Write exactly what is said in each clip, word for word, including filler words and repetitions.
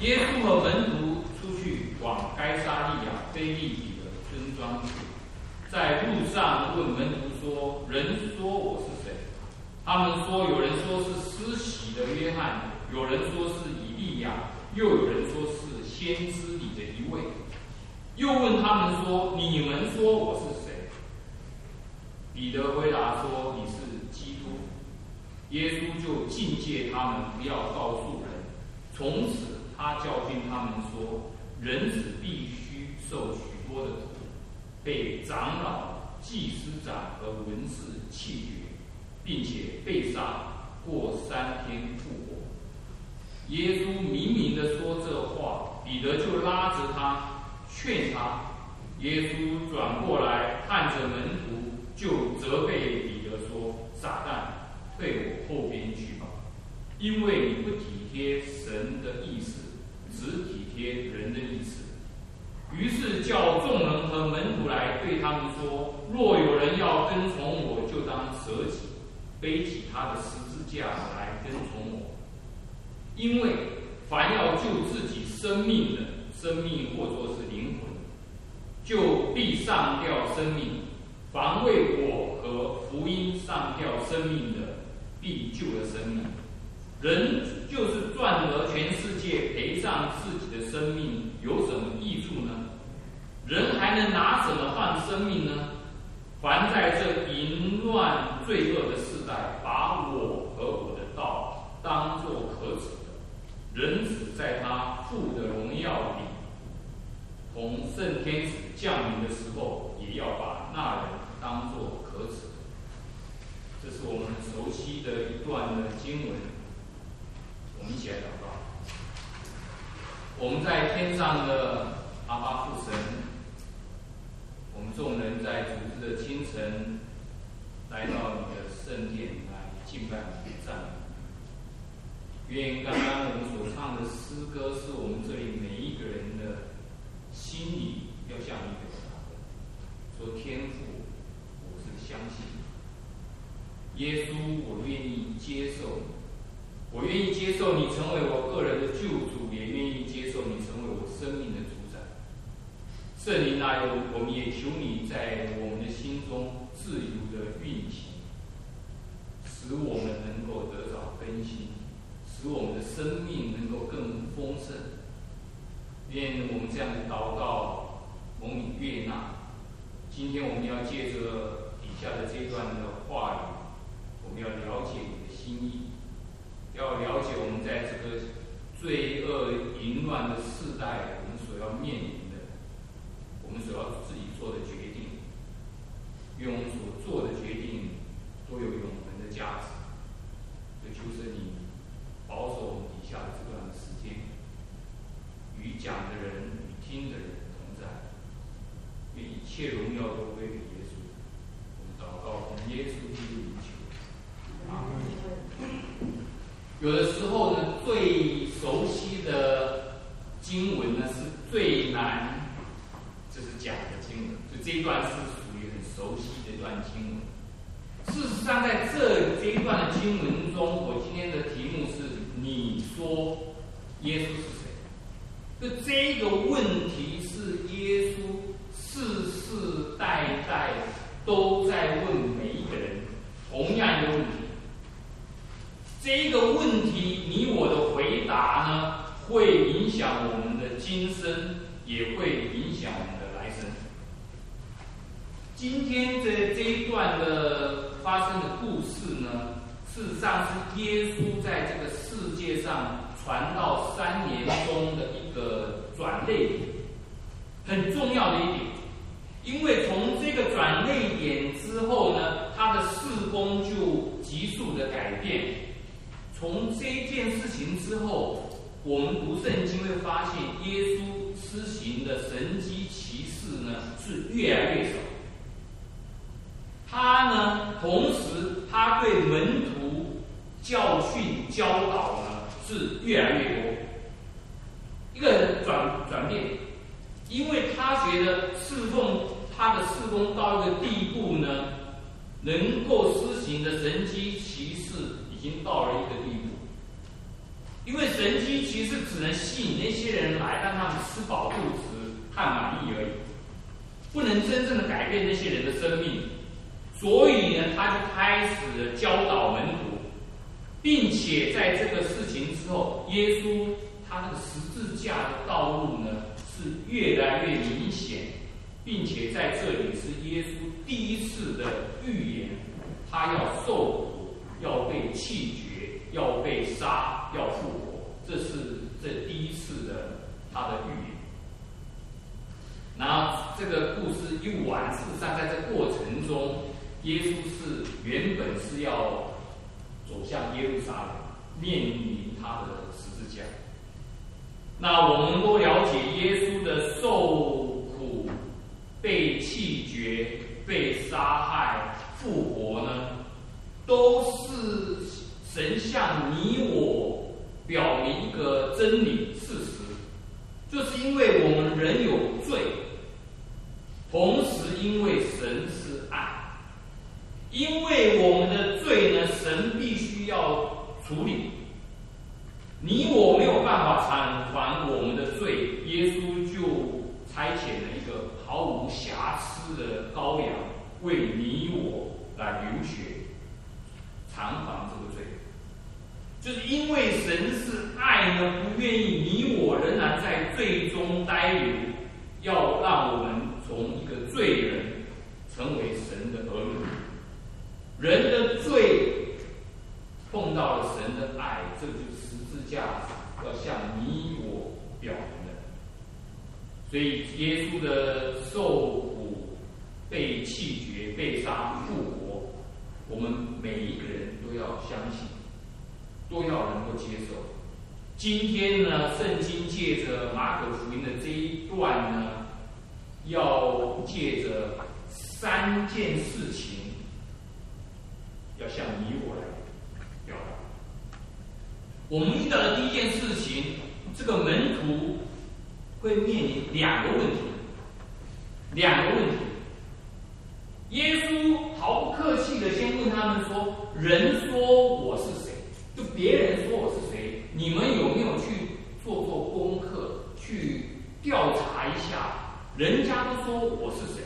耶稣和门徒出去往该撒利亚腓利比的村庄去，在路上问门徒说：“人说我是谁？”他们说：“有人说是施洗的约翰，有人说是以利亚，又有人说是先知里的一位。”又问他们说：“你们说我是谁？”彼得回答说：“你是基督。”耶稣就禁戒他们不要告诉人。从此他教训他们说：“人子必须受许多的苦，被长老、祭司长和文士弃绝，并且被杀，过三天复活。”耶稣明明地说这话，彼得就拉着他劝他。耶稣转过来看着门徒，就责备彼得说：“撒旦，退我后边去吧，因为你不体贴神的意思，只体贴人的意思。”于是叫众人和门徒来，对他们说：“若有人要跟从我，就当舍己，背起他的十字架来跟从我。因为凡要救自己生命的，生命或作是灵魂，就必上吊生命；凡为我和福音上吊生命的，必救了生命。人就是赚得全世界，赔上自己的生命，有什么益处呢？人还能拿什么换生命呢？凡在这淫乱罪恶的世代，把我和我的道当作可耻的，人子在他父的荣耀里，同圣天使降临的时候，也要把那人当作可耻的。”这是我们很熟悉的一段的经文，我们一起来祷告。我们在天上的阿爸父神，我们众人在主日的清晨来到你的圣殿来敬拜你、赞美你。愿刚刚我们所唱的诗歌，是我们这里每一个人的心里要向你表达的。说天父，我是相信你。耶稣，我愿意接受你，我愿意接受你成为我个人的救主，也愿意接受你成为我生命的主宰。圣灵啊，我们也求你在我们的心中自由的运行，使我们能够得着更新，使我们的生命能够更丰盛。愿我们这样的祷告蒙你悦纳。今天我们要借着底下的这段的话语，我们要了解你的心意，要了解我们在这个罪恶淫乱的世代，我们所要面临的，我们所要自己做的决定。愿我们所做的决定都有永恒的价值。所以求神你保守我们底下的这段时间，与讲的人、与听的人同在。愿一切荣耀都归给耶稣。我们祷告，奉耶稣基督名求。有的时候呢，最熟悉的经文呢是最难，这是讲的经文，所以这一段是属于很熟悉的一段经文。事实上，在这这一段的经文中，我今天的题目是“你说耶稣是谁”。就这个问题是耶稣世世代代都在问每一个人同样一个问题。这个问题，你我的回答呢，会影响我们的今生，也会影响我们的来生。今天的这一段的发生的故事呢，事实上是耶稣在这个世界上传道三年中的一个转捩点，很重要的一点。因为从这个转捩点之后呢，他的事工就急速的改变。从这一件事情之后，我们读圣经会发现，耶稣施行的神迹奇事呢是越来越少。他呢，同时他对门徒教训教导呢是越来越多，一个转转变。因为他觉得侍奉他的事工到一个地步呢，能够施行的神迹奇事已经到了一个地步。因为神迹其实只能吸引那些人来，让他们吃饱肚子、看满意而已，不能真正的改变那些人的生命。所以呢，他就开始了教导门徒，并且在这个事情之后，耶稣他那个十字架的道路呢是越来越明显，并且在这里是耶稣第一次的预言，他要受苦，要被弃绝，要被杀，要复活，这是这第一次的他的预言。然后这个故事一完，事实上在这过程中，耶稣是原本是要走向耶路撒冷，面临他的十字架。那我们都了解耶稣的受苦、被弃绝、被杀害、复活呢，都是神向你我表明一个真理事实，就是因为我们人有罪，同时因为神是爱。因为我们的罪呢，神必须要处理。你我没有办法偿还我们的罪，耶稣就差遣了一个毫无瑕疵的羔羊，为你我来流血，偿还这个罪。就是因为神是爱呢，不愿意你我仍然在罪中呆留，要让我们从一个罪人成为神的儿女。人的罪碰到了神的爱，这就是十字架要向你我表明的。所以耶稣的受苦、被弃绝、被杀、复活，我们每一个人都要相信，都要能够接受。今天呢，圣经借着马可福音的这一段呢，要借着三件事情要向你我来表达。我们遇到的第一件事情，这个门徒会面临两个问题，两个问题。耶稣毫不客气的先问他们说：“人说我是谁？”就别人说我是谁，你们有没有去做做功课，去调查一下？人家都说我是谁。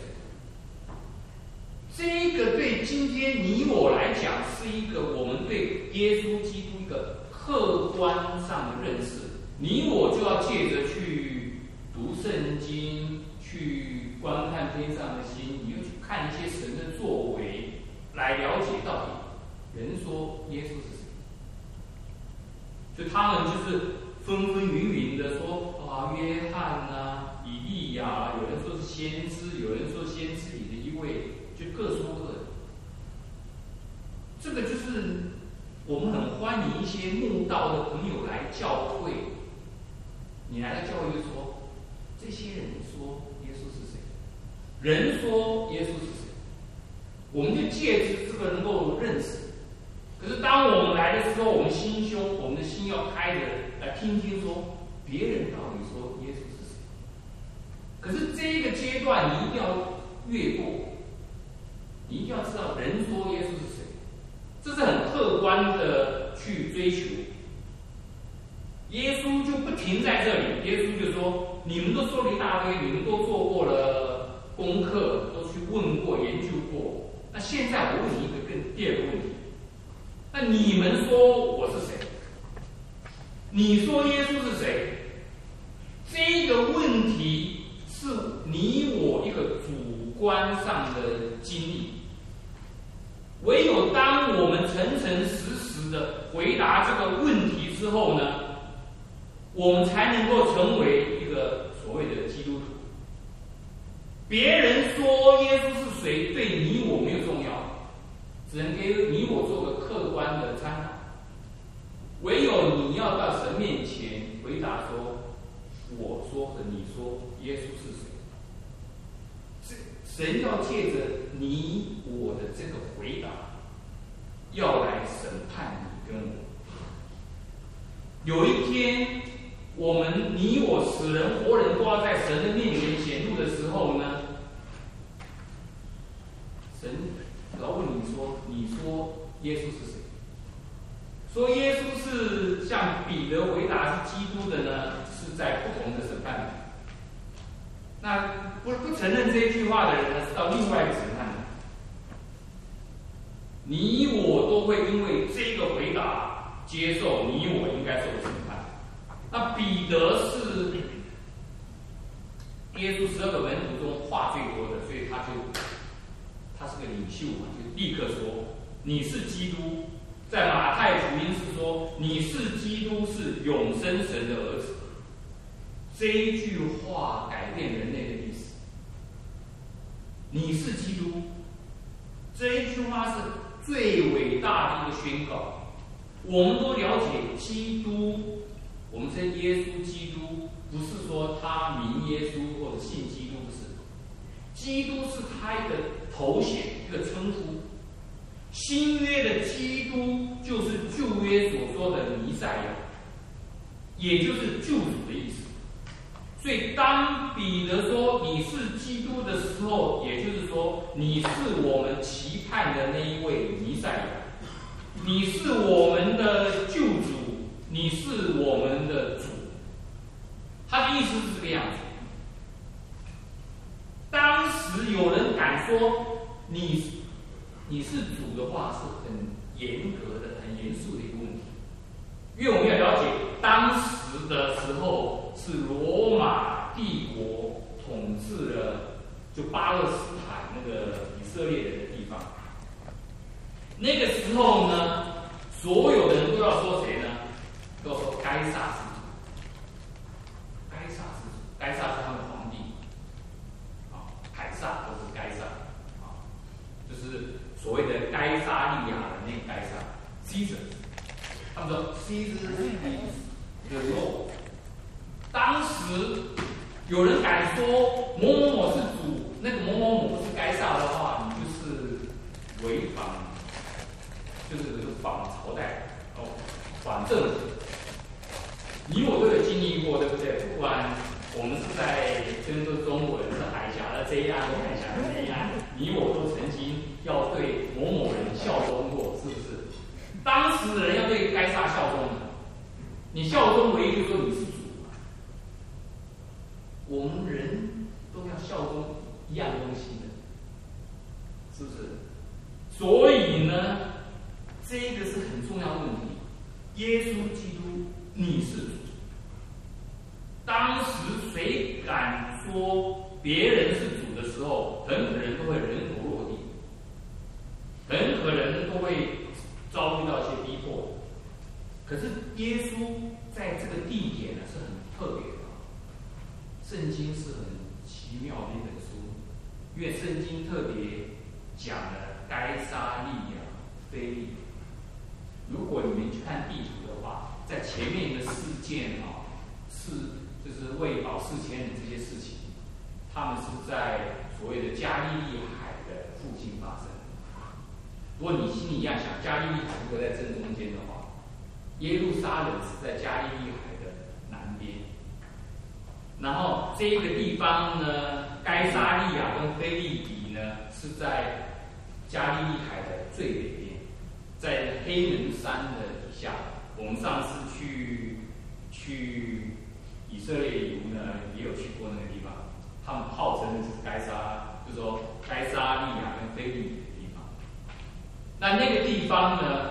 这个对今天你我来讲，是一个我们对耶稣基督一个客观上的认识。你我就要借着去读圣经，去观看天上的星，你又去看一些神的作为，来了解到底人说耶稣是谁。就他们就是纷纷云云的说啊，约翰啊，以利亚，有人说是先知，有人说先知里的一位。就各说各的，这个就是我们很欢迎一些慕道的朋友来教会。你来到教会就说，这些人说耶稣是谁？人说耶稣是谁？我们就借着这个能够认识。可是当我们来的时候，我们心胸，我们的心要开着来听听说别人到底说耶稣是谁。可是这一个阶段你一定要越过。你一定要知道人说耶稣是谁，这是很客观的去追求。耶稣就不停在这里，耶稣就说：“你们都说了一大堆，你们都做过了功课，都去问过、研究过。那现在我问你一个更第二个问题：那你们说我是谁？你说耶稣是谁？这个问题是你我一个主观上的经历。”唯有当我们诚诚实实的回答这个问题之后呢，我们才能够成为一个所谓的基督徒。别人说耶稣是谁，对你我没有重要，只能给你我做个客观的参考。唯有你要到神面前回答说：“我说和你说耶稣是谁？”神要借着你我的这个回答，要来审判你跟我。有一天，我们你我死人活人都要在神的面前显露的时候呢，神要问你说：“你说耶稣是谁？”说耶稣是像彼得回答是基督的呢， 不不承认这一句话的人呢，是到另外一个审判。你我都会因为这个回答接受你我应该受的审判。那彼得是耶稣十二个门徒中话最多的，所以他就他是个领袖嘛，就立刻说你是基督。在马太福音是说你是基督，是永生神的儿子。这一句话改变人类的历史。你是基督，这一句话是最伟大的一个宣告。我们都了解基督，我们称耶稣基督，不是说他名耶稣或者信基督，不是。基督是他一个头衔，一个称呼。新约的基督就是旧约所说的弥赛亚，也就是救主的意思。所以当彼得说你是基督的时候，也就是说你是我们期盼的那一位弥赛亚，你是我们的救主，你是我们的主。他的意思是这个样子。当时有人敢说你你是主的话，是很严格的、很严肃的一个问题。因为我们要了解，当时的时候是罗马帝国统治了就巴勒斯坦那个以色列人的地方。那个时候呢，所有的人都要说谁呢？都要说该撒是主。该撒是主，该撒是他们皇帝。啊，凯撒都是该撒。啊，就是所谓的该撒利亚的那个该撒 ，Caesar。他们说 Caesar is the Lord。当时有人敢说某某某是主，那个某某某不是该撒的话，你就是违反，就是反朝代哦，反政府。你我都有经历过，对不对？不管我们是在跟着中文是海峡的这一岸或海峡的那一岸，你我都曾经要对某某人效忠过，是不是？当时的人要对该撒效忠的，你效忠唯一就是说你是主。我们人都要效忠一样东西的，是不是？所以呢，这个是很重要的问题。耶稣基督，你是主。当时谁敢说别人是主的时候，很可能都会人头落地，很可能都会遭遇到一些逼迫。可是耶稣在这个地点呢是很特别的。圣经是很奇妙的一本书，因为圣经特别讲了该撒利亚、腓利。如果你们去看地图的话，在前面的事件啊，是就是喂饱四千人这些事情，他们是在所谓的加利利海的附近发生。如果你心里一样想，加利利海如果在正中间的话，耶路撒冷是在加利利海的南边。然后这个地方呢，该撒利亚跟腓利比呢是在加利利海的最北边，在黑门山的底下。我们上次去去以色列游呢，也有去过那个地方。他们号称是该撒，就是说该撒利亚跟腓利比的地方。那那个地方呢，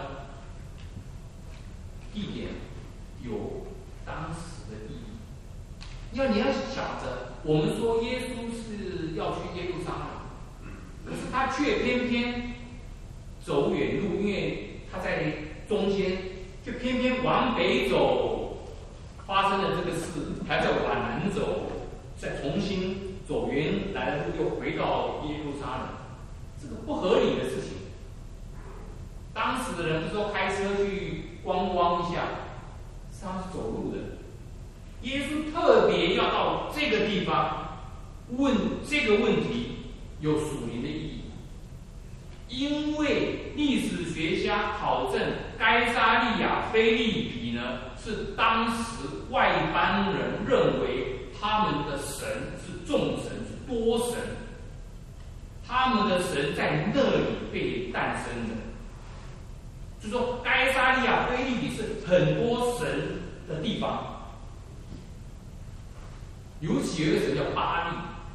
地点有当时的意义。要你要想着，我们说耶稣是要去耶路撒冷，可是他却偏偏走远路，因为他在中间，就偏偏往北走，发生了这个事，还在往南走，再重新走原来的路，又回到耶路撒冷，这个不合理的事情。当时的人不是说开车去观光一下，是他是走路的。耶稣特别要到这个地方问这个问题，有属灵的意义。因为历史学家考证，该撒利亚腓利比呢，是当时外邦人认为他们的神是众神，是多神，他们的神在那里被诞生的。就说该撒利亚腓利比是很多神的地方。尤其有一个神叫巴利，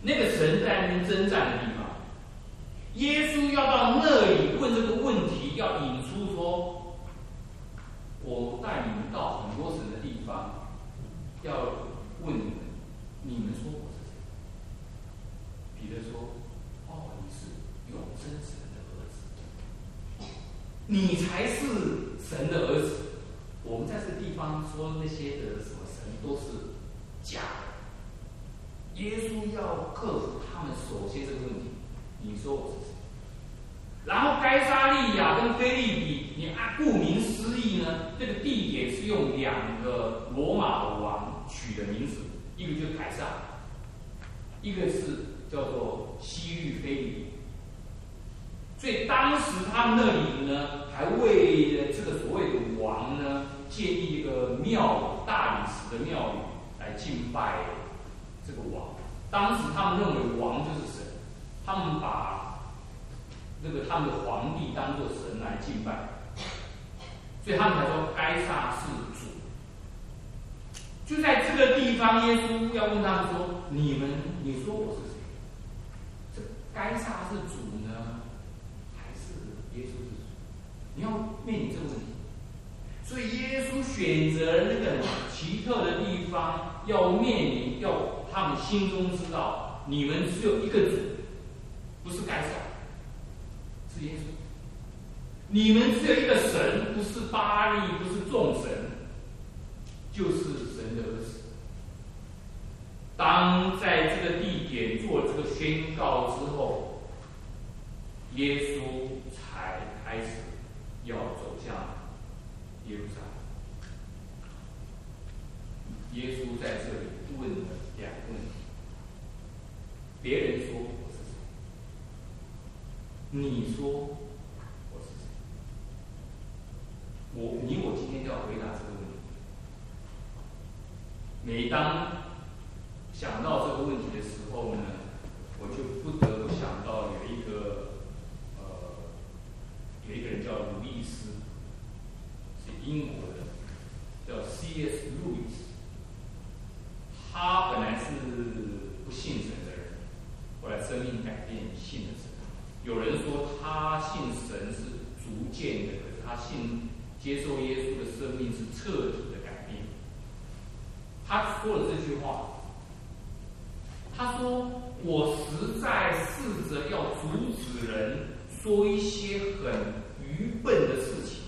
那个神在那边征战的地方。耶稣要到那里问这个问题，要引出说：我带你们到很多神的地方，要问你们，你们说我是谁？彼得说：哦，你是永生神的儿子，你才是神的儿子。我们在这个地方说那些的什么神都是假的。耶稣要克服他们首先这个问题，你说我是谁？然后该撒利亚跟腓利比，你按顾名思义呢，这个地点是用两个罗马王取的名字，一个就是凯撒，一个是叫做西律腓利比。所以当时他们那里呢，还为了这个所谓的王呢，建立一个庙宇，大理石的庙宇来敬拜这个王。当时他们认为王就是神，他们把那个他们的皇帝当作神来敬拜，所以他们才说该撒是主。就在这个地方，耶稣要问他们说：你们，你说我是谁？这该撒是主呢，还是耶稣是主？你要面临这个问题。所以耶稣选择那个奇特的地方，要面临，要他们心中知道，你们只有一个主，不是该撒，是耶稣。你们只有一个神，不是巴力，不是众神，就是神的儿子。当在这个地点做这个宣告之后，耶稣才开始要走向耶路撒冷。耶稣在这里问了两个问题：别人说我是谁？你说我是谁？我你我今天就要回答这个问题。每当想到这个问题的时候呢，我就不得不想到有一个呃，有一个人叫鲁易斯，是英国的，叫 C S Lewis。他本来是不信神的人，后来生命改变，信了神。有人说他信神是逐渐的，可是他信接受耶稣的生命是彻底的改变。他说了这句话，他说：我实在试着要阻止人说一些很愚笨的事情，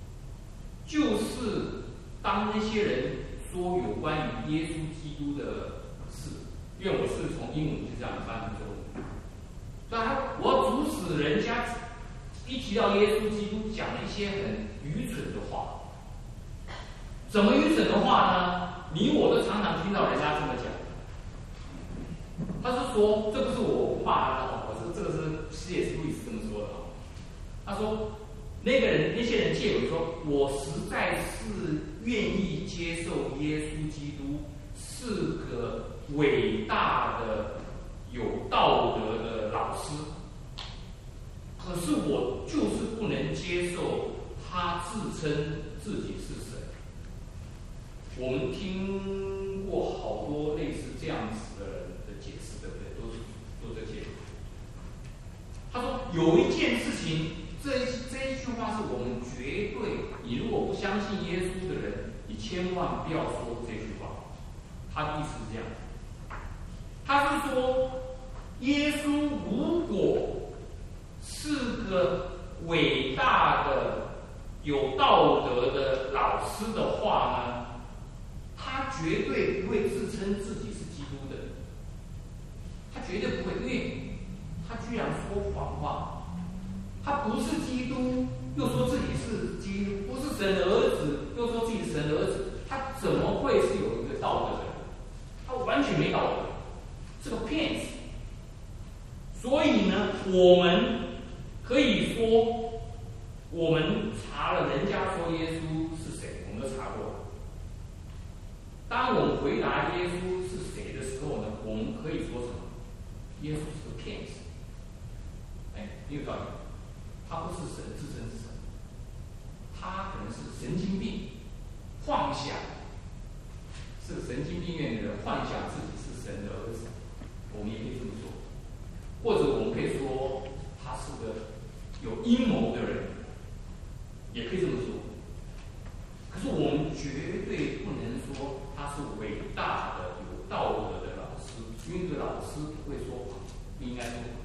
就是当那些人说有关于耶稣基督的事，因为我是从英文就这样翻译中文，所以他我要阻止人家一提到耶稣基督讲一些很愚蠢的话。怎么愚蠢的话呢？你我都常常听到人家这么讲。他是说，这不是我骂他的，我是这个是 C S 路易斯这么说的。他说，那个人那些人借我说，我实在是愿意接受耶稣基督是个伟大的有道德的老师，可是我就是不能接受他自称自己是神。我们听过好多类似这样子的人的解释，对不对？都是做这些。他说有一件事情，这这一句话是我们绝对，你如果不相信耶稣的人，你千万不要说这句话。他的意思是这样，他是说，耶稣如果是个伟大的、有道德的老师的话呢，他绝对不会自称自己是基督的，他绝对不会，因为他居然说谎话，他不是基督，又说自己是基督，不是神的儿子，又说自己是神的儿子，他怎么会是有一个道德的人？他完全没道德，是个骗子。所以呢，我们可以说，我们查了人家说耶稣是谁，我们都查过了。当我们回答耶稣是谁的时候呢，我们可以说什么？耶稣是个骗子。哎，你有道理，他不是神，自称是神，他可能是神经病，幻想，是个神经病院的人，幻想自己是神的儿子。 我们也可以这么说，或者我们可以说他是个有阴谋的人，也可以这么说。可是我们绝对不能说他是伟大的、有道德的老师，因为这个老师不会说谎，不应该说谎。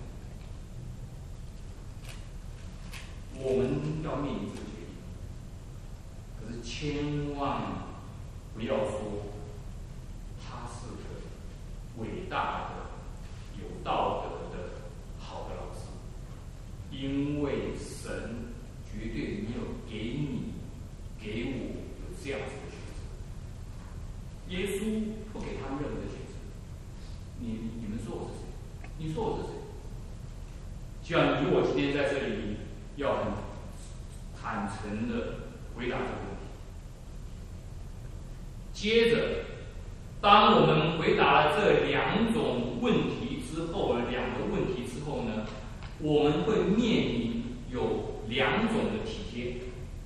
我们要面临这个决定，可是千万不要说他是个伟大的、有道德的、好的老师，因为神绝对没有给你、给我有这样子的选择。耶稣不给他们任何的选择。你你们说我是谁？你说我是谁？就像你我今天在这里要很坦诚的回答这个问题。接着，当我们回答了这两种问题之后，两个问题之后呢，我们会面临有两种的体贴。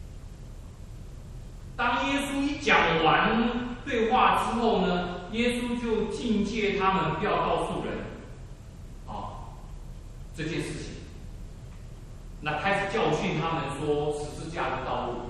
当耶稣一讲完对话之后呢，耶稣就警戒他们不要告诉人啊这件事情。那开始教训他们说十字架的道路。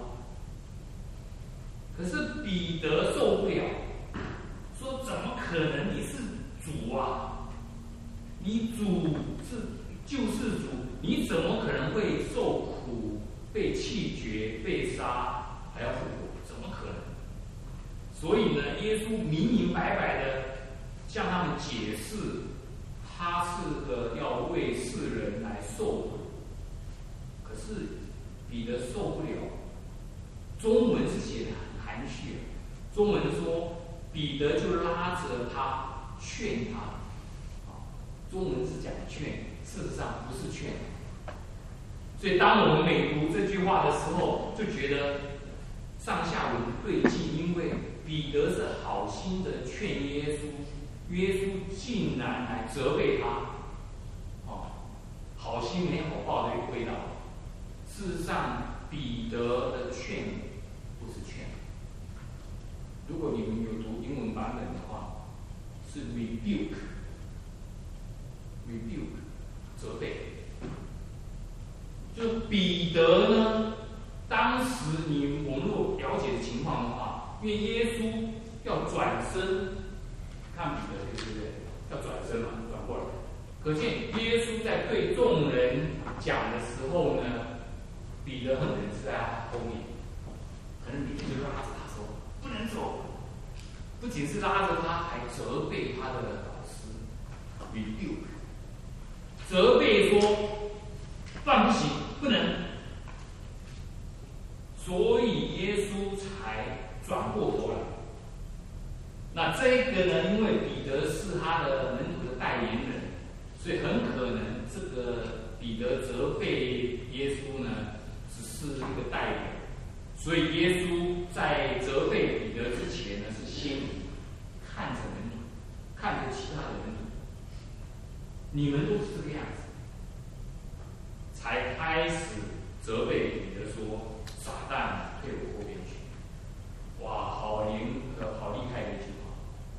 可是彼得受不了，说怎么可能？你是主啊，你主是救世主，你怎么可能会受苦、被弃绝、被杀，还要复活？怎么可能？所以呢，耶稣明明白白的向他们解释，他是个要为世人来受苦。可是彼得受不了。中文是写的很含蓄，中文说彼得就拉着他劝他，啊，中文是讲劝，事实上不是劝。所以当我们每读这句话的时候，就觉得上下文不对劲，因为彼得是好心的劝耶稣，耶稣竟然来责备他，哦，好心没好报的一个味道。事实上，彼得的劝不是劝。如果你们有读英文版本的话，是 rebuke，rebuke rebuke， 责备。就彼得呢，当时你我们如果了解的情况的话，因为耶稣要转身看彼得，对不对？要转身嘛，转过来。可见耶稣在对众人讲的时候呢，彼得很可能是在他后面，可能彼得就拉着他说不能走，不仅是拉着他，还责备他的老师 rebuke， 责备说犯不行，不能。所以耶稣才转过头来。那这个呢，因为彼得是他的门徒的代言人，所以很可能这个彼得责备耶稣呢，只是一个代言。所以耶稣在责备彼得之前呢，是先看着门徒，看着其他的门徒，你们都是这个样子，才开始责备彼得说：“撒旦，退我后边去。”哇，好灵和好厉害的一句话。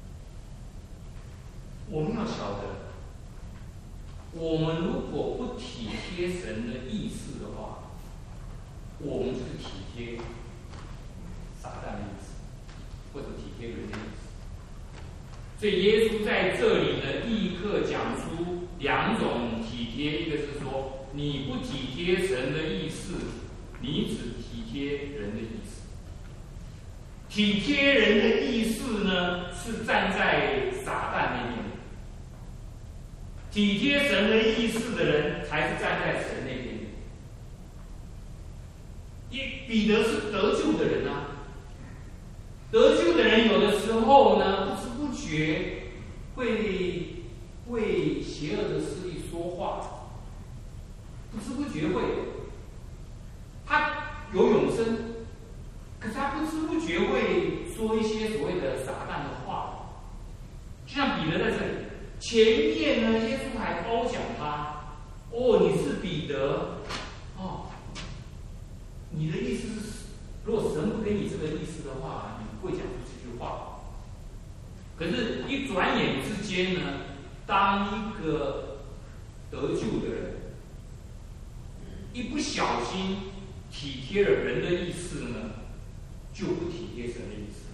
我们要晓得，我们如果不体贴神的意思的话，我们就是体贴撒旦的意思，或者体贴人的意思。所以耶稣在这里呢，立刻讲出两种体贴，一个是说你不体贴神的意思，你只体贴人的意思。体贴人的意思呢，是站在撒旦那边；体贴神的意思的人，才是站在神那边。彼得是得救的人啊，得救的人有的时候呢，不知不觉会为邪恶的势力说话，不知不觉会。他有永生，可是他不知不觉会说一些所谓的撒旦的话。就像彼得在这里，前面呢，耶稣还褒奖他：“哦，你是彼得，哦。”你的意思是，如果神不给你这个意思的话，你不会讲出这句话。可是，一转眼之间呢， 当一个得救的人，一不小心体贴了人的意思呢，就不体贴神的意思。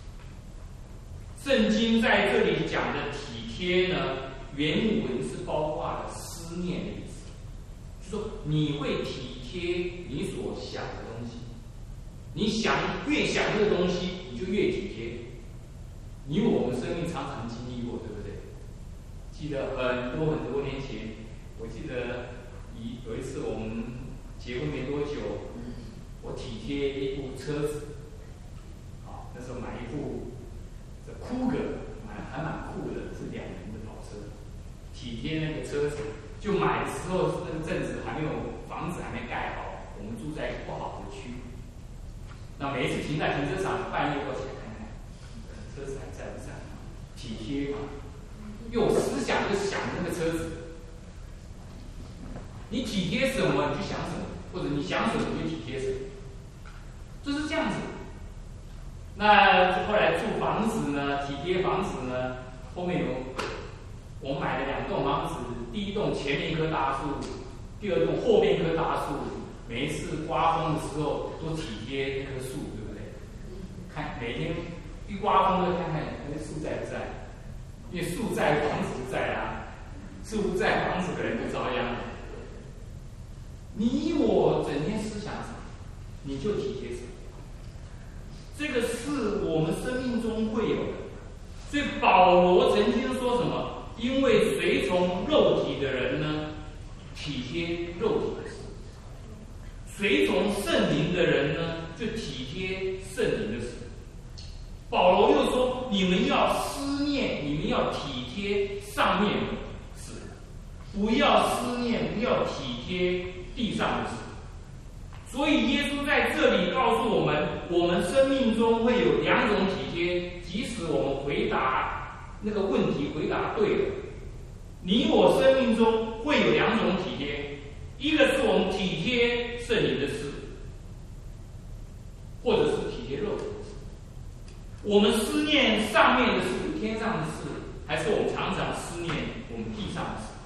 圣经在这里讲的体贴呢，原文是包括了思念的意思，就说你会体贴你所想的东西，你想越想这个东西，你就越体贴。你我们生命常常经历过，对不对？记得很多很多年前，我记得一有一次我们结婚没多久，我体贴一部车子，啊，那时候买一部这酷哥，买还蛮酷的，是两人的跑车，体贴那个车子。就买的时候那个阵子还没有房子还没盖好，我们住在不好的区，那每一次停在停车场，半夜都起来看看车子还在不在，体贴嘛。因为我思想就想那个车子，你体贴什么你就想什么，或者你想什么你就体贴什么，就是这样子。那后来住房子呢，体贴房子呢，后面有我买了两栋房子，第一栋前面一棵大树，第二栋后面一棵大树。每一次刮风的时候都体贴那棵树，对不对？看每天一刮风都看看那树在不在，因为树在房子不在啊，树不在房子的人不遭殃。你我整天思想什么，你就体贴什么，这个是我们生命中会有的。所以保罗曾经说什么？因为随从肉体的人呢，体贴肉体的事；随从圣灵的人呢，就体贴圣灵的事。保罗又说：你们要思念，你们要体贴上面的事，不要思念，不要体贴地上的事。所以耶稣在这里告诉我们，我们生命中会有两种体贴，即使我们回答那个问题回答对了，你我生命中会有两种体贴，一个是我们体贴圣灵的事，或者是体贴肉体的事。我们思念上面的事，天上的事，还是我们常常思念我们地上的事？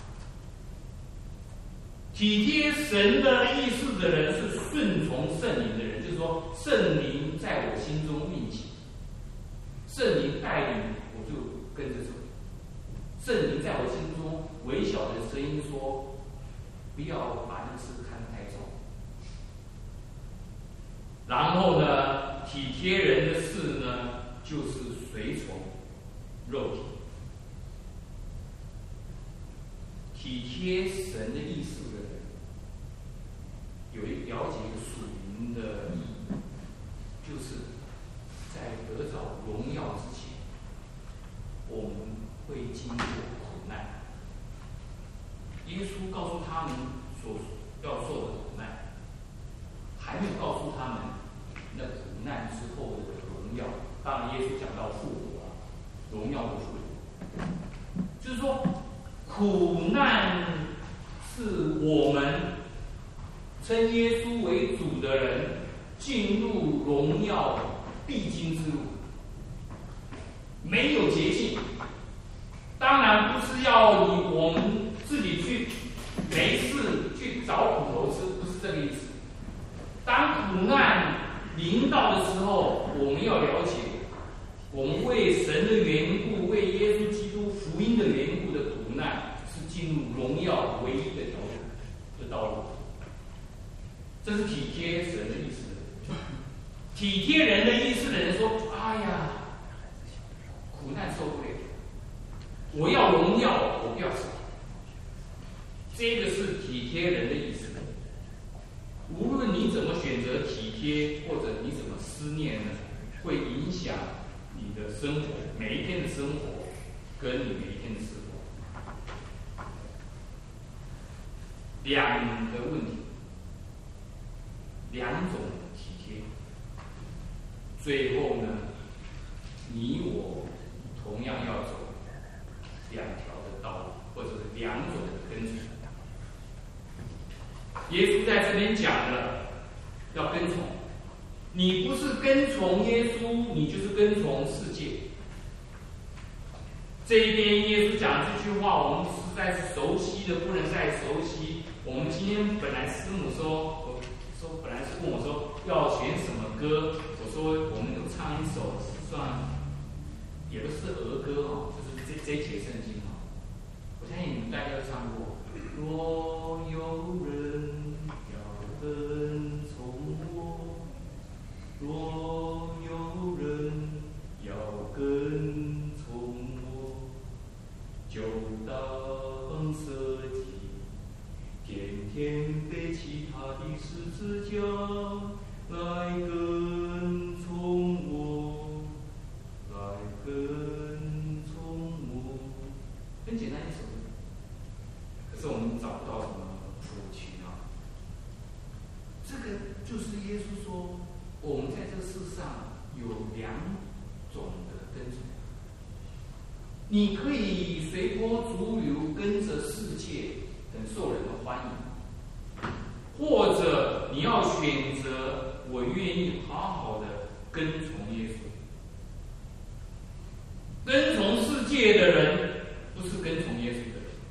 体贴神的意思的人是顺从圣灵的人，就是说圣灵在我心中运行，圣灵带领我就跟着走。圣灵在我心中微小的声音说：不要把这个事看得太重。然后呢，体贴人的事呢，就是随从肉体。体贴神的意思的人，有一了解一个属灵的意义，就是在得着荣耀之前，我们会经过苦难。耶稣告诉他们所要受的苦难，还没有告诉他们那苦难之后的荣耀。当然，耶稣讲到复活啊，荣耀的复活，就是说苦难是我们称耶稣为主的人进入荣耀必经之路，没有捷径。当然不是要你我们自己去没事去找苦头吃，不是这个意思。当苦难临到的时候，我们要了解，我们为神的缘故，为耶稣基督福音的缘故的苦难，是进入荣耀唯一的条路的道路。这是体贴神的意思。体贴人的意思的人说：哎呀，苦难受不了，我要荣耀，我不要死。这个是体贴人的意思。无论你怎么选择体贴，或者你怎么思念呢，会影响你的生活，每一天的生活，跟你每一天的生活。两个问题，两种体贴，最后呢，你我同样要走两条的道路，或者是两种的跟随。耶稣在这边讲了，要跟从。你不是跟从耶稣，你就是跟从世界。 这一边耶稣讲这句话，我们实在是熟悉的不能再熟悉。我们今天本来师母说，我说本来是问我说要选什么歌，我说我们都唱一首，算也不是儿歌哦，就是这这一节圣经哦。我相信你们大家都唱过。若有人要跟从我，若有人要跟从我，就当舍己，天天背起他的十字架来跟从我，来跟从我。很简单一首歌，可是我们找不到什么谱曲啊。这个就是耶稣说，我们在这世上有两种的跟随。你可以随波逐流，跟着世界，很受人的欢迎；或者你要选择，我愿意好好的跟从耶稣。跟从世界的人，不是跟从耶稣的人；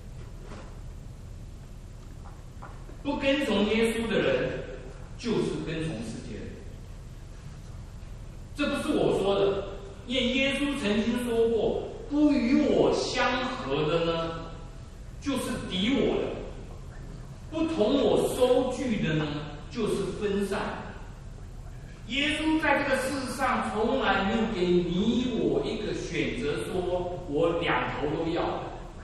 不跟从耶稣的人，就是跟从世界的人。这不是我说的，因为耶稣曾经说过，不与我相合的呢，就是敌我的；不同我收据的呢，就是分散。耶稣在这个世上从来没有给你我一个选择，说我两头都要，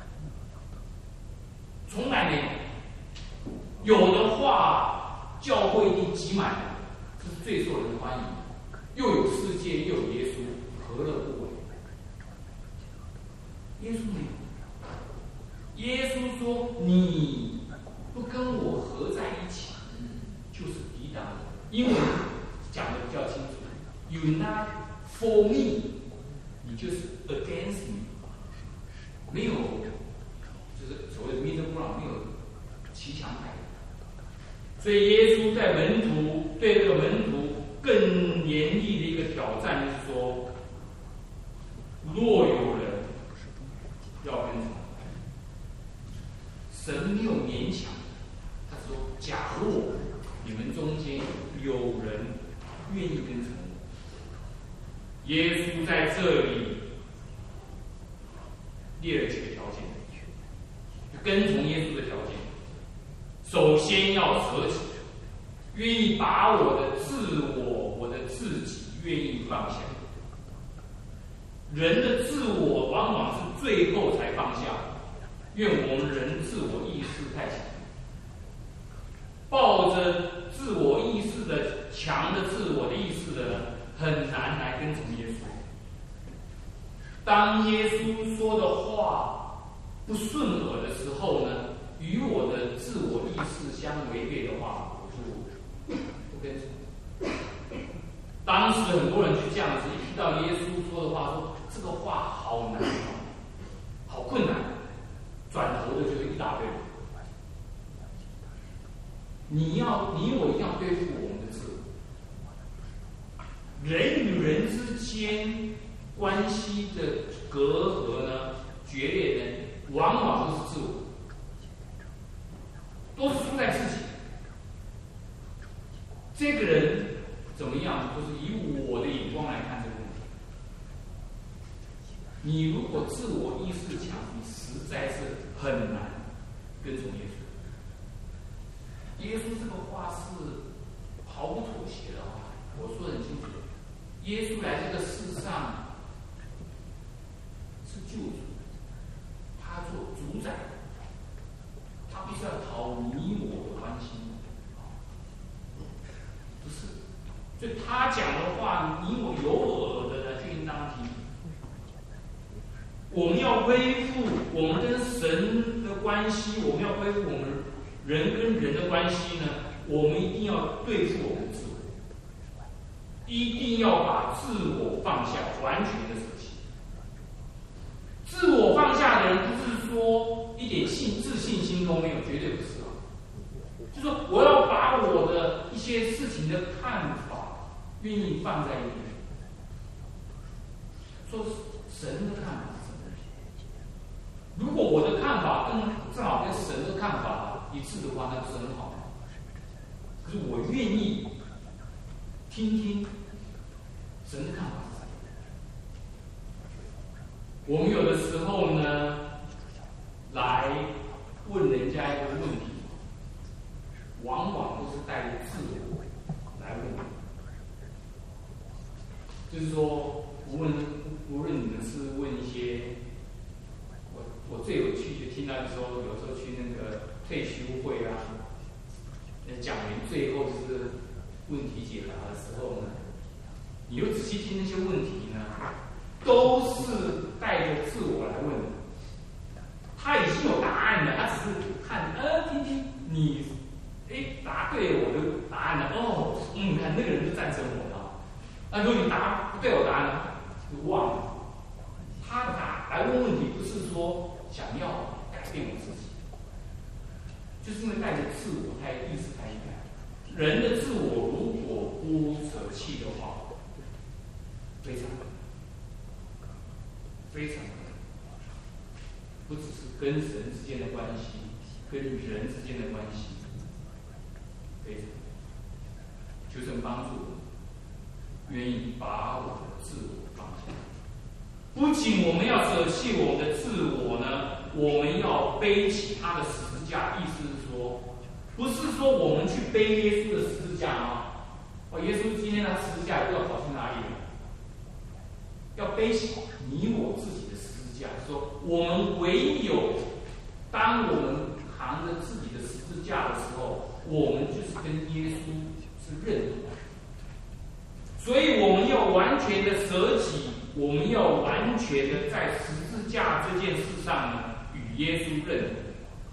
从来没有。有的话，教会一定挤满，这是最受人欢迎。又有世界，又有耶稣，何乐不为？耶稣没有。耶稣说：“你不跟我合在一起，就是抵挡我。”英文讲的比较清楚 ，“You not for me”， 你就是 against me， 没有，就是所谓的 middle ground， 没有骑墙派。所以耶稣在门徒对这个门徒更严厉的一个挑战，就是说：若有人要跟从，神没有勉强。他说：假若你们中间有人愿意跟从我，耶稣在这里列了几个条件，跟从耶稣的条件。首先要舍己，愿意把我的自我、我的自己愿意放下。人的自我往往是最后才放下，因为我们人自我意识太强，抱着自我意识的强的自我的意识的人，很难来跟从耶稣。当耶稣说的话不顺耳的时候呢，与我的自我意识相违背的话，我就不跟从。当时很多人就这样子，一听到耶稣说的话，说这个话好难，好困难，转头的就是一大堆人。你要，你我一定要对付我们的自我。人与人之间关系的隔阂呢，决裂呢，往往都是自我。都是出在自己。这个人怎么样，都是以我的眼光来看这个问题。你如果自我意识强，你实在是很难跟从耶稣。耶稣这个话是毫不妥协的话，我说得很清楚。耶稣来这个世上是救主，他做主宰。他必须要讨你我的欢心，不是？所以他讲的话，你我有耳的呢，就应当听。我们要恢复我们跟神的关系，我们要恢复我们人跟人的关系呢，我们一定要对付我们自我，一定要把自我放下，完全的舍弃。自我放下的人，不是说一点信自信心都没有，绝对不是啊。就说我要把我的一些事情的看法，愿意放在一边。说神的看法是什么？ 如果我的看法跟正好跟神的看法一致的话，那不是很好吗？可是我愿意听听神的看法是什么。我们有的时候呢，来问人家一个问题，往往都是带着自我来问。就是说，无论无论你们是问一些，我我最有趣就听到的时候，有时候去那个退休会啊，那讲员最后就是问题解答的时候呢，你又仔细听那些问题呢，都是带着自我来问的。他已经有答案了，他只是看，呃，听听你，哎，答对我的答案了，哦，嗯，看那个人就赞成我了。那如果你答不对我答案呢，就忘了。他答来问问题，不是说想要改变我自己，就是因为带着自我太意识太厉害。人的自我如果不舍弃的话，非常非常不只是跟神之间的关系，跟人之间的关系，非常求神帮助我，愿意把我的自我放下。不仅我们要舍弃我们的自我呢，我们要背起他的十字架。意思是说，不是说我们去背耶稣的十字架啊，哦，耶稣今天的十字架又要跑去哪里了？要背起你我自己的十字架。说我们唯有当我们扛着自己的十字架的时候，我们就是跟耶稣是认同的。所以我们要完全的舍己，我们要完全的在十字架这件事上呢，与耶稣认同。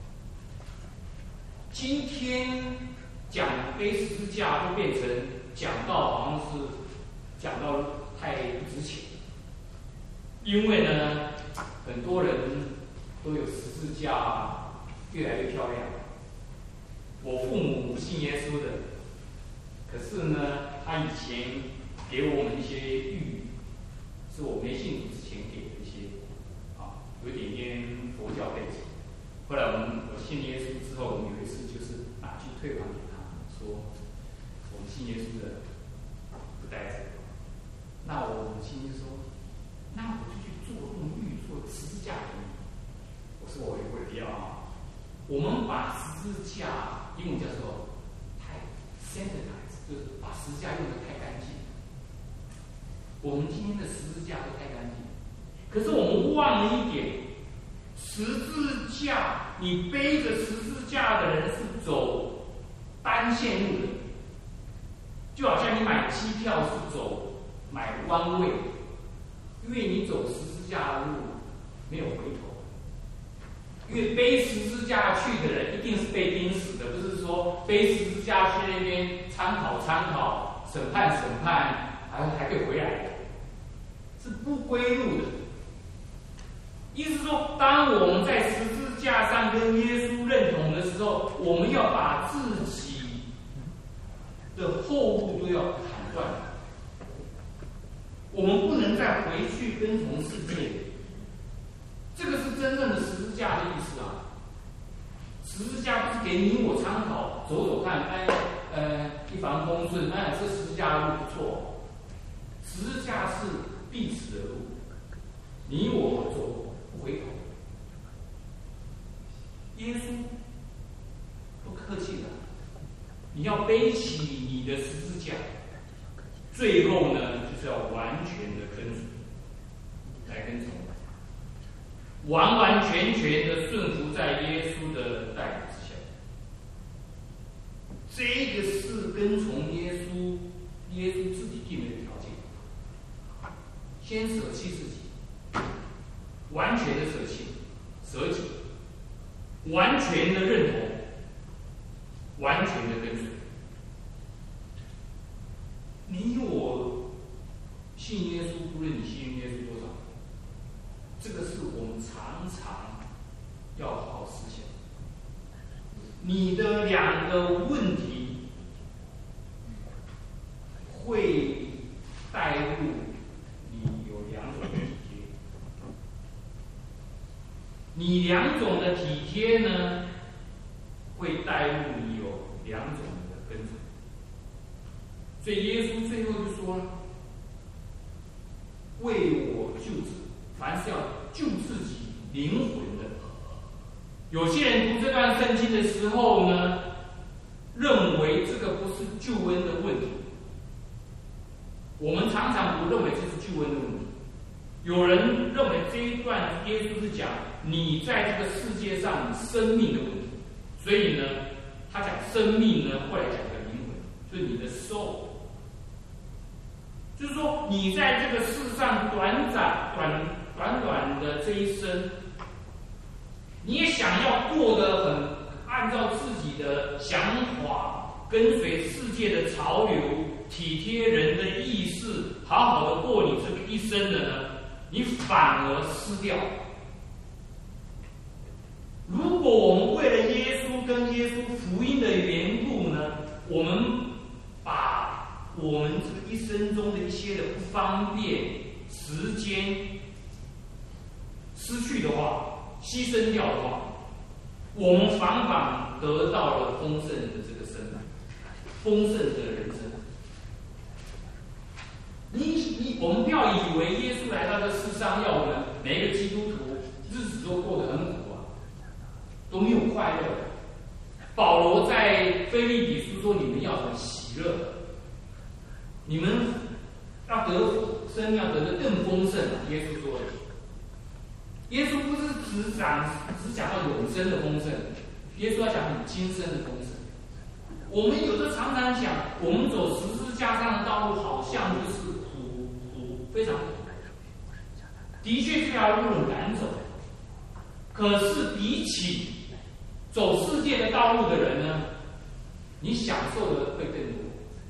今天讲背十字架，就变成讲到好像是讲到太不值钱，因为呢，很多人都有十字架越来越漂亮。我父母不信耶稣的，可是呢，他以前给我们一些寓语，是我没信主之前给的一些，啊，有点点佛教背景。后来我们我信耶稣之后，我们有一次就是拿去退还给他，说我们信耶稣的不带走。那我母亲就说，那我就去做用玉做十字架给你。我说我也不会要啊。我们把十字架英文叫做太 sanitize， 就是把十字架用的太干净。我们今天的十字架都太干净，可是我们忘了一点，十字架，你背着十字架的人是走单线路的，就好像你买机票是走买弯位，因为你走十字架的路没有回头。因为背十字架去的人一定是被钉死的，不是说背十字架去那边参考参考、审判审判，还还可以回来的，是不归路的。意思说，当我们在十字架上跟耶稣认同的时候，我们要把自己的后路都要砍断，我们不能再回去跟从世界。这个是真正的十字架的意思啊！十字架不是给你我参考，走走看，哎，呃，一帆风顺，哎，这十字架的路不错。十字架是必死的路，你我走不回头。耶稣不客气的，你要背起你的十字架，最后呢，就是要完全的跟随，来跟从。完完全全的顺服在耶稣的带领之下，这个是跟从耶稣，耶稣自己定的条件。先舍弃自己，完全的舍弃，舍己，完全的认同，完全的跟随。你我信耶稣，不论你信耶稣多少，这个是我们常常要好好思想。你的两个问题会带入你有两种体贴。 你两种的体贴呢，会带入你有两种的跟从。所以耶稣最后就说了：“为我救子，凡是要救自己灵魂的。”有些人读这段圣经的时候呢，认为这个不是救恩的问题。我们常常不认为这是救恩的问题。有人认为这一段耶稣是讲你在这个世界上你生命的问题，所以呢，他讲生命呢，后来讲的灵魂，就是你的 soul， 就是说你在这个世上短暂、短短短的这一生，你也想要过得很按照自己的想法，跟随世界的潮流，体贴人的意识，好好的过你这个一生的呢，你反而失掉。如果我们为了耶稣跟耶稣福音的缘故呢，我们把我们这个一生中的一些的不方便、时间失去的话，牺牲掉的话，我们反反得到了丰盛的这个生命，丰盛的人生。你你，我们不要以为耶稣来到这世上，要我们每一个基督徒日子都过得很苦啊，都没有快乐。保罗在腓立比书说：“你们要很喜乐，你们要得生，要得的更丰盛。”耶稣说的。耶稣不是只讲只讲到永生的丰盛，耶稣要讲你今生的丰盛。我们有的常常讲，我们走十字架上的道路，好像就是苦苦非常苦，的确这条路很难走。可是比起走世界的道路的人呢，你享受的会更多。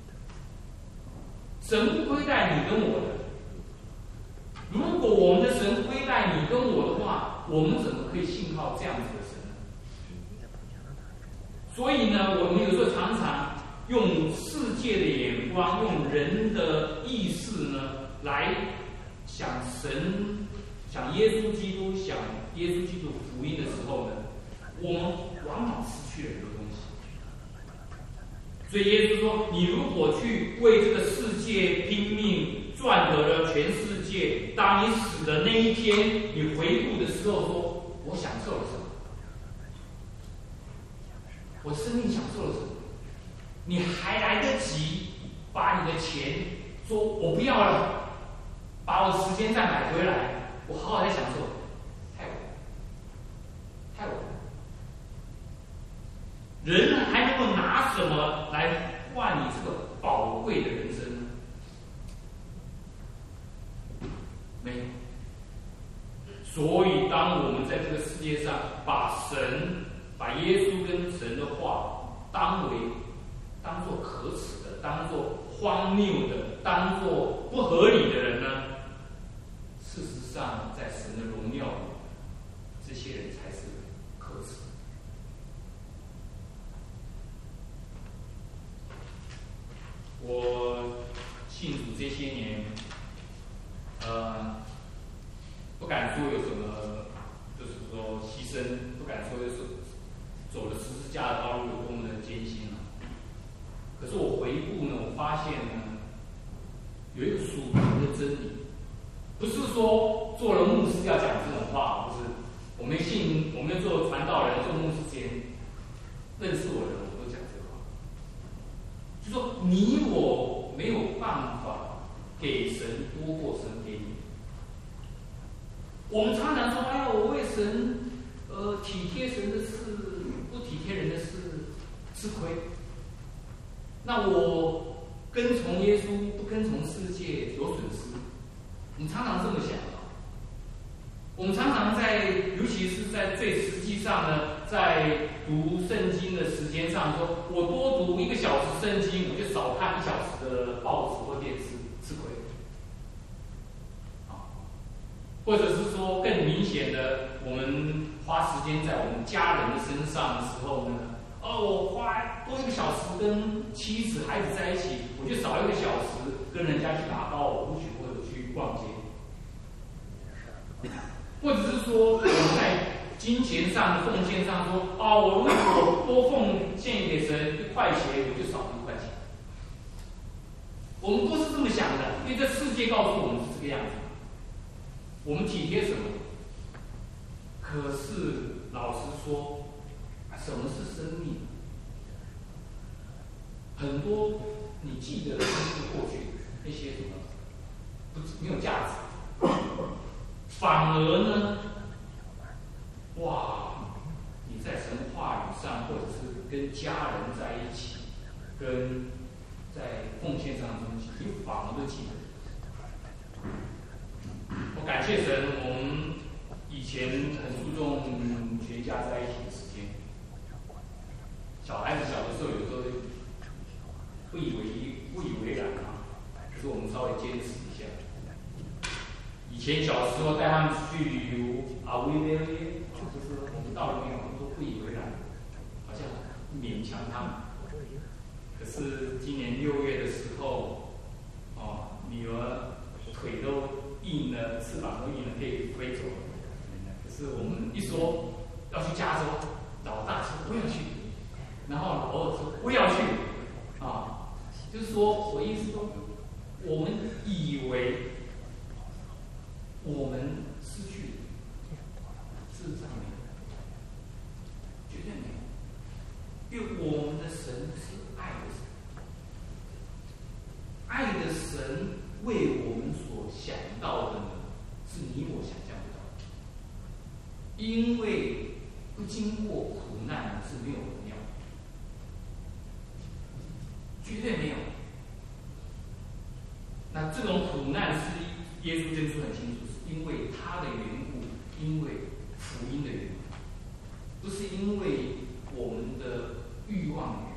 神不亏待你跟我的。如果我们的神亏待你跟我的话，我们怎么可以信靠这样子的神呢？所以呢，我们有时候常常用世界的眼光，用人的意识呢，来想神、想耶稣基督、想耶稣基督福音的时候呢，我们往往失去了很多东西。所以耶稣说：“你如果去为这个世界拼命，赚得了全世界，当你死的那一天，你回顾的时候说，我享受了什么？我生命享受了什么？你还来得及把你的钱说我不要了，把我时间再买回来，我好好再享受，太晚，太晚。人还能够拿什么来换你这个宝贵的人生呢？没有。所以，当我们在这个世界上把神、把耶稣跟神的话当为当作可耻的、当作荒谬的、当作不合理的人呢，事实上，在神的荣耀里，这些人才是可耻。我信主这些年，呃，不敢说有什么，就是说牺牲，不敢说是走了十字架的道路有多么的艰辛啊。可是我回顾呢，我发现呢，有一个属灵的真理，不是说做了牧师要讲这种话，不是。我们信，我们做传道人、做牧师前，认识我的人，我都讲这个话。就说你我没有办法给神多过神给你。我们常常说：“哎呀，我为神，呃，体贴神的事，不体贴人的事，吃亏。那我跟从耶稣，不跟从世界，有损失。”我们常常这么想。我们常常在，尤其是在最实际上呢，在读圣经的时间上说，我多读一个小时圣经，我就少看一小时的报纸或电视，吃亏。啊，或者是说更明显的，我们花时间在我们家人的身上的时候呢，哦，我花多一个小时跟妻子、孩子在一起，我就少一个小时跟人家去打高尔夫球或者去逛街。或者是说，我们在金钱上的奉献上说，啊，我如果多奉献给神一块钱，我就少一块钱。我们不是这么想的，因为这世界告诉我们是这个样子。我们体贴什么？可是老实说，什么是生命？很多你记得的都是过去那些什么，不没有价值。反而呢，哇，你在神话语上，或者是跟家人在一起，跟在奉献上的东西，你反而都记得。我感谢神，我们以前很注重全家在一起的时间。小孩子小的时候，有时候不以为不以为然啊，可是我们稍微坚持一下。以前小时候带他们去旅游啊，微微就是我们到了没有，都不以为然，好像勉强他们。可是今年六月的时候，哦，女儿腿都硬了，翅膀都硬了，可以飞走了。可是我们一说要去加州，老大说不要去，然后老二说不要去，啊，就是说我意思说，我们以为我们失去了，事实上没有，绝对没有，因为我们的神是爱的神。爱的神为我们所想到的呢，是你我想象不到的。因为不经过苦难是没有荣耀，绝对没有。那这种苦难是耶稣真说很清楚，是因为他的缘故，因为福音的缘故，不是因为我们的欲望的缘故。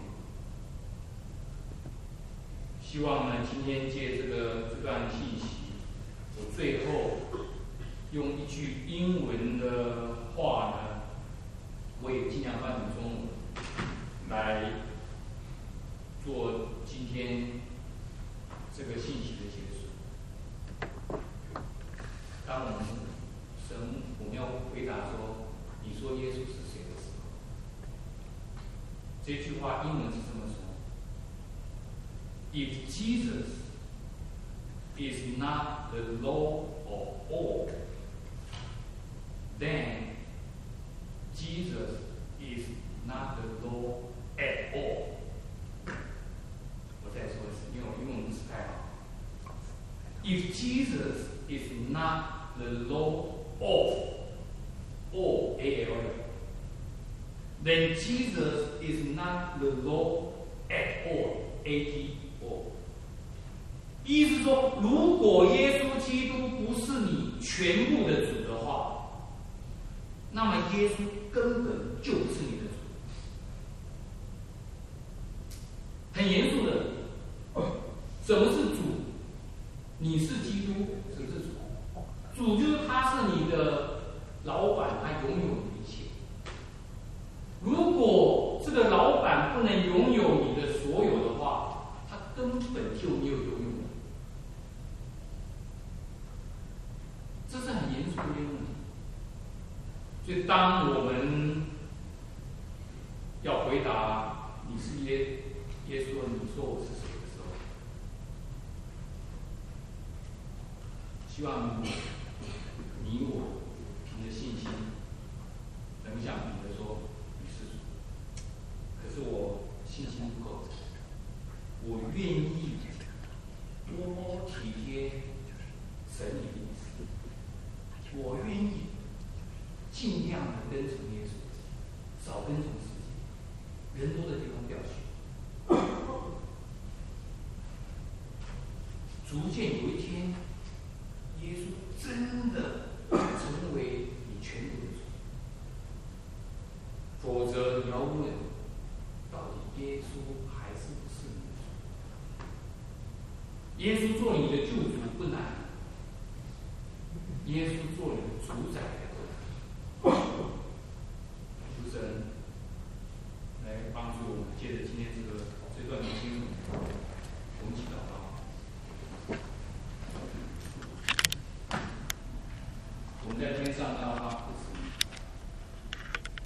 希望呢，今天借这个这段信息，我最后用一句英文的话呢，我也尽量翻成中文来做今天这个信息的结束。当我们神我们要回答说，你说耶稣是谁的时候，这句话英文是这么说。If Jesus is not the Lord of all, then Jesus is not the Lord at all. 我再说一次，因为我英文不是太好。If Jesus is not the Lord of all, A L, then Jesus is not the Lord at all, A T. 意思说，如果耶稣基督不是你全部的主的话，那么耶稣根本就不是你的主。很严肃的，什么是主？你是基督，什么是主？主就是他是你的老板，他拥有你一切。如果这个老板不能拥有你的所有的话，他根本就没有拥有你。这是很严肃的一个问题。所以，当我们要回答你是耶耶稣，你说我是谁的时候，希望你我凭着信心，能像彼得说你是主。可是我信心不够，我愿意多体贴神你的意思。我愿意尽量的跟从耶稣，少跟从世界，人多的地方不要去。逐渐有一天，耶稣真的成为你全部的主，否则你要问，到底耶稣还是不是你的主？耶稣做你的救主不难。耶稣做你的主宰。